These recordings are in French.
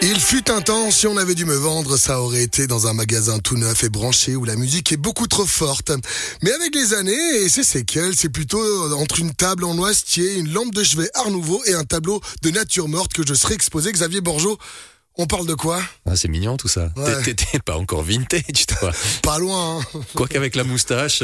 Il fut un temps, si on avait dû me vendre, ça aurait été dans un magasin tout neuf et branché où la musique est beaucoup trop forte. Mais avec les années et ses séquelles, c'est plutôt entre une table en noisetier, une lampe de chevet Art Nouveau et un tableau de nature morte que je serai exposé. Xavier Borgeaud, on parle de quoi ? Ah, c'est mignon tout ça. Ouais. T'es pas encore vintage, toi. Pas loin, hein. Quoique avec la moustache.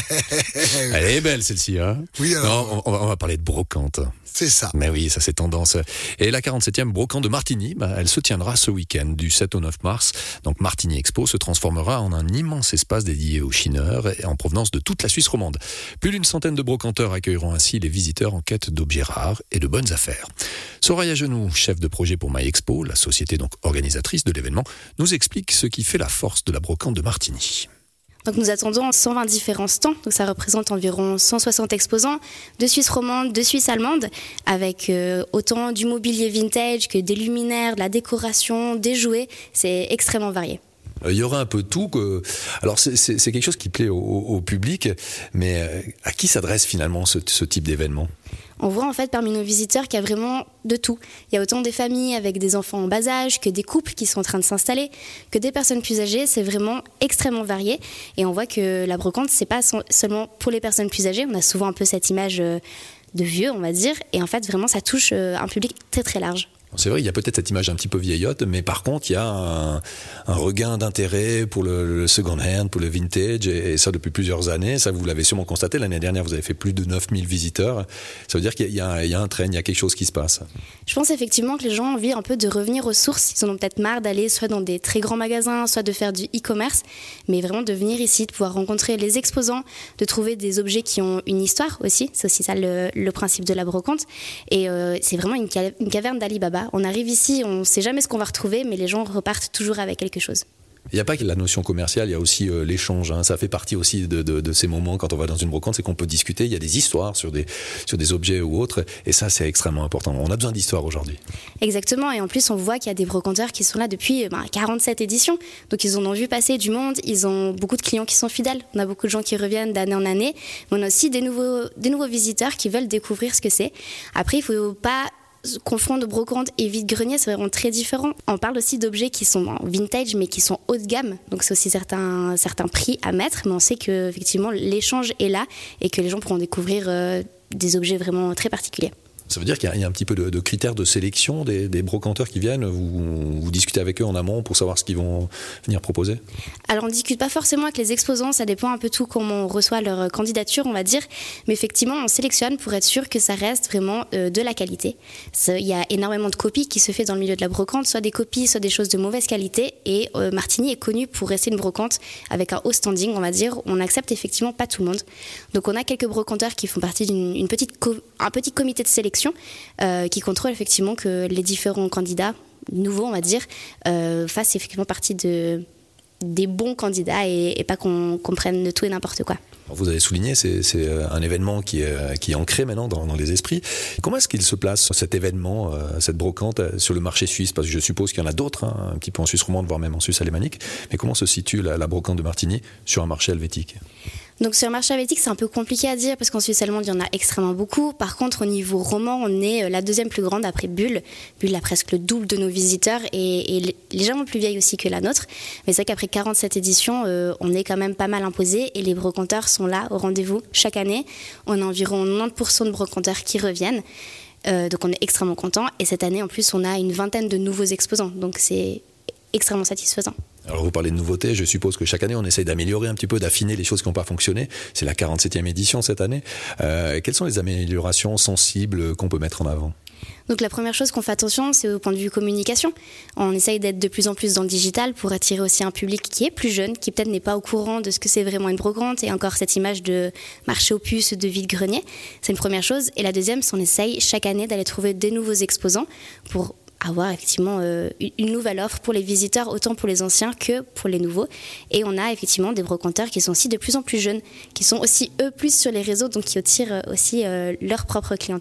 Elle est belle celle-ci, hein. Oui, alors. Non, on va parler de brocante. C'est ça. Mais oui, ça c'est tendance. Et la 47e brocante de Martigny, elle se tiendra ce week-end du 7 au 9 mars. Donc Martigny Expo se transformera en un immense espace dédié aux chineurs et en provenance de toute la Suisse romande. Plus d'une centaine de brocanteurs accueilleront ainsi les visiteurs en quête d'objets rares et de bonnes affaires. Soraya Genoux, chef de projet pour My Expo, la société donc organisatrice de l'événement, nous explique ce qui fait la force de la brocante de Martigny. Donc nous attendons 120 différents stands, donc ça représente environ 160 exposants de Suisse romande, de Suisse allemande, avec autant du mobilier vintage que des luminaires, de la décoration, des jouets, c'est extrêmement varié. Il y aura un peu tout. Alors c'est quelque chose qui plaît au public, mais à qui s'adresse finalement ce type d'événement ? On voit en fait parmi nos visiteurs qu'il y a vraiment de tout. Il y a autant des familles avec des enfants en bas âge que des couples qui sont en train de s'installer, que des personnes plus âgées. C'est vraiment extrêmement varié. Et on voit que la brocante, c'est pas seulement pour les personnes plus âgées. On a souvent un peu cette image de vieux, on va dire. Et en fait, vraiment, ça touche un public très très large. C'est vrai, il y a peut-être cette image un petit peu vieillotte, mais par contre, il y a un regain d'intérêt pour le second hand, pour le vintage, et ça depuis plusieurs années. Ça, vous l'avez sûrement constaté. L'année dernière, vous avez fait plus de 9000 visiteurs. Ça veut dire qu'il y a un trend, il y a quelque chose qui se passe. Je pense effectivement que les gens ont envie un peu de revenir aux sources. Ils en ont peut-être marre d'aller soit dans des très grands magasins, soit de faire du e-commerce, mais vraiment de venir ici, de pouvoir rencontrer les exposants, de trouver des objets qui ont une histoire aussi. C'est aussi ça le principe de la brocante. Et c'est vraiment une caverne d'Ali Baba. On arrive ici, on ne sait jamais ce qu'on va retrouver, mais les gens repartent toujours avec quelque chose. Il n'y a pas que la notion commerciale, il y a aussi l'échange. Ça fait partie aussi de ces moments quand on va dans une brocante, c'est qu'on peut discuter. Il y a des histoires sur des objets ou autres, et ça, c'est extrêmement important. On a besoin d'histoires aujourd'hui. Exactement, et en plus, on voit qu'il y a des brocanteurs qui sont là depuis 47 éditions. Donc, ils en ont vu passer du monde. Ils ont beaucoup de clients qui sont fidèles. On a beaucoup de gens qui reviennent d'année en année. Mais on a aussi des nouveaux visiteurs qui veulent découvrir ce que c'est. Après, il ne faut pas confondre brocante et vide-grenier, c'est vraiment très différent. On parle aussi d'objets qui sont vintage mais qui sont haut de gamme, donc c'est aussi certains prix à mettre, mais on sait que effectivement l'échange est là et que les gens pourront découvrir des objets vraiment très particuliers. Ça veut dire qu'il y a un petit peu de critères de sélection des brocanteurs qui viennent. Vous discutez avec eux en amont pour savoir ce qu'ils vont venir proposer ? Alors on ne discute pas forcément avec les exposants, ça dépend un peu tout comment on reçoit leur candidature, on va dire. Mais effectivement, on sélectionne pour être sûr que ça reste vraiment de la qualité. Il y a énormément de copies qui se fait dans le milieu de la brocante, soit des copies, soit des choses de mauvaise qualité. Et Martigny est connu pour rester une brocante avec un haut standing, on va dire. On n'accepte effectivement pas tout le monde. Donc on a quelques brocanteurs qui font partie d'un petit comité de sélection qui contrôle effectivement que les différents candidats nouveaux, on va dire, fassent effectivement partie des bons candidats et pas qu'on prenne de tout et n'importe quoi. Vous avez souligné, c'est un événement qui est ancré maintenant dans les esprits. Comment est-ce qu'il se place, cet événement, cette brocante, sur le marché suisse ? Parce que je suppose qu'il y en a d'autres, un petit peu en Suisse romande, voire même en Suisse alémanique. Mais comment se situe la brocante de Martigny sur un marché helvétique ? Donc sur le marché helvétique, c'est un peu compliqué à dire parce qu'en Suisse allemande, il y en a extrêmement beaucoup. Par contre, au niveau roman, on est la deuxième plus grande après Bulle. Bulle a presque le double de nos visiteurs et légèrement plus vieille aussi que la nôtre. Mais c'est vrai qu'après 47 éditions, on est quand même pas mal imposé et les brocanteurs sont là au rendez-vous chaque année. On a environ 90% de brocanteurs qui reviennent. Donc on est extrêmement contents. Et cette année, en plus, on a une vingtaine de nouveaux exposants. Donc c'est extrêmement satisfaisant. Alors vous parlez de nouveautés, je suppose que chaque année on essaye d'améliorer un petit peu, d'affiner les choses qui n'ont pas fonctionné. C'est la 47e édition cette année. Quelles sont les améliorations sensibles qu'on peut mettre en avant ? Donc la première chose qu'on fait attention, c'est au point de vue communication. On essaye d'être de plus en plus dans le digital pour attirer aussi un public qui est plus jeune, qui peut-être n'est pas au courant de ce que c'est vraiment une brocante et encore cette image de marché aux puces, de vide-grenier. C'est une première chose. Et la deuxième, c'est qu'on essaye chaque année d'aller trouver des nouveaux exposants pour avoir effectivement une nouvelle offre pour les visiteurs, autant pour les anciens que pour les nouveaux. Et on a effectivement des brocanteurs qui sont aussi de plus en plus jeunes, qui sont aussi eux plus sur les réseaux, donc qui attirent aussi leur propre clientèle.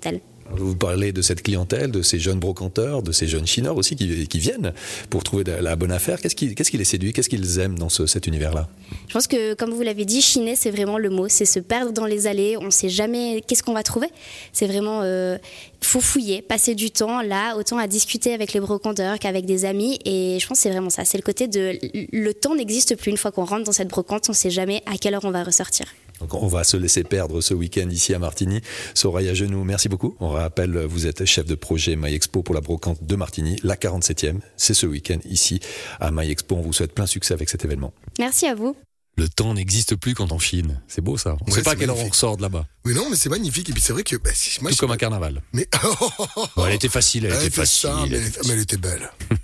Vous parlez de cette clientèle, de ces jeunes brocanteurs, de ces jeunes chineurs aussi qui viennent pour trouver la bonne affaire. Qu'est-ce qui les séduit? Qu'est-ce qu'ils aiment dans cet univers-là? Je pense que, comme vous l'avez dit, chiner, c'est vraiment le mot. C'est se perdre dans les allées. On ne sait jamais qu'est-ce qu'on va trouver. C'est vraiment... faut fouiller, passer du temps là, autant à discuter avec les brocanteurs qu'avec des amis. Et je pense que c'est vraiment ça. C'est le côté de... Le temps n'existe plus. Une fois qu'on rentre dans cette brocante, on ne sait jamais à quelle heure on va ressortir. Donc on va se laisser perdre ce week-end ici à Martigny. Soraya Genoux, merci beaucoup. On rappelle, vous êtes chef de projet MyExpo pour la brocante de Martigny, la 47e. C'est ce week-end ici à MyExpo. On vous souhaite plein succès avec cet événement. Merci à vous. Le temps n'existe plus quand on chine. C'est beau ça. On ne sait pas à quelle heure on ressort de là-bas. Oui, non, mais c'est magnifique. Et puis c'est vrai que... Tout comme un carnaval. Mais... Bon, elle était facile, elle était facile. Mais elle était belle.